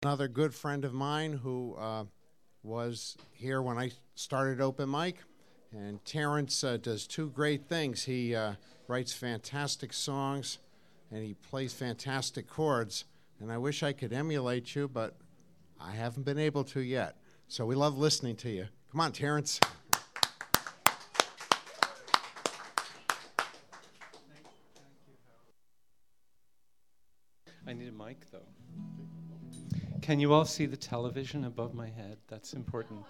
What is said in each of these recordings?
Another good friend of mine who was here when I started Open Mic. And Terrence does two great things. He writes fantastic songs, and he plays fantastic chords. And I wish I could emulate you, but I haven't been able to yet. So we love listening to you. Come on, Terrence. I need a mic, though. Can you all see the television above my head? That's important.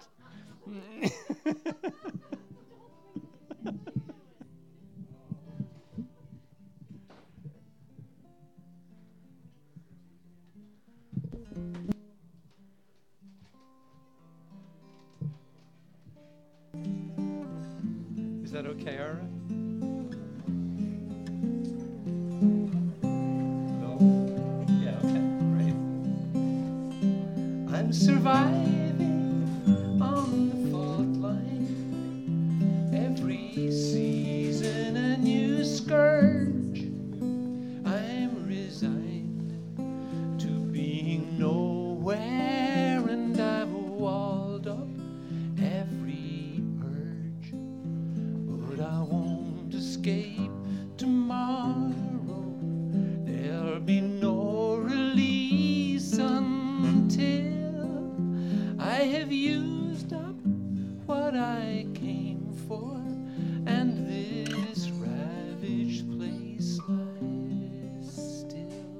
Is that okay, Ara? I'm surviving on the fault line. Every season a new scourge. I'm resigned to being nowhere, and I've walled up every urge. But I won't escape tomorrow. There'll be no release until I have used up what I came for, and this ravaged place lies still.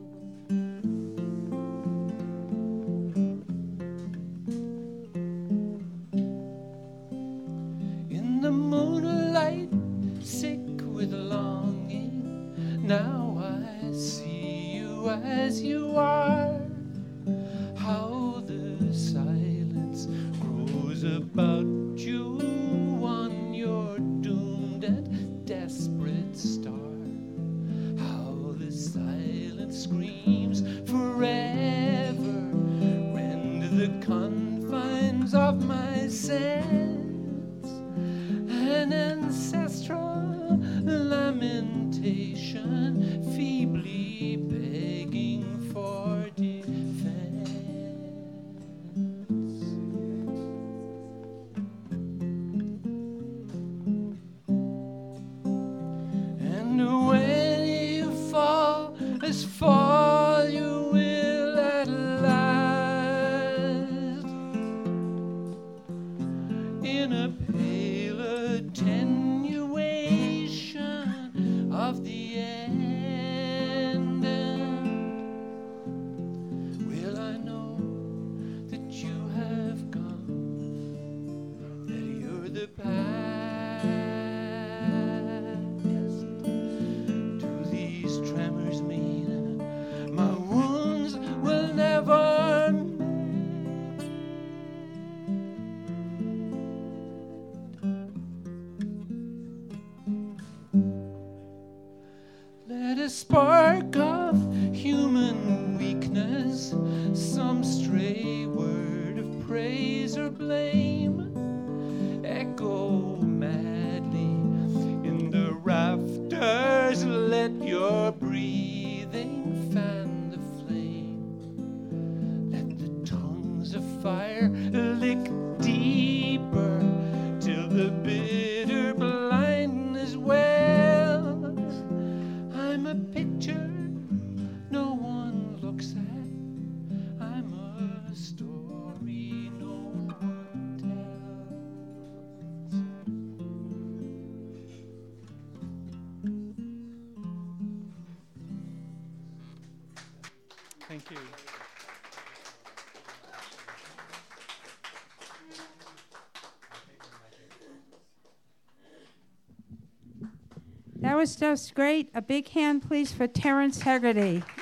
In the moonlight, sick with longing, now I see you as you are. How the silence grows about you on your doomed and desperate star. How the silence screams forever, rend the confines of my sense. An ancestral lamentation, feebly begging for defense. And when you fall, as fall you will at last, in a pale attenuation of the end. Will I know that you have gone, that you're the past? Do these tremors mean my wounds will never mend? Let a spark of human weakness, some stray word of praise or blame, echo madly in the rafters. Let your breathing fan the flame. Let the tongues of fire lick deeper till the bitter blindness wells. I'm a picture no one looks at. I'm a story no one tells. Thank you. That was just great. A big hand, please, for Terrence Hegarty.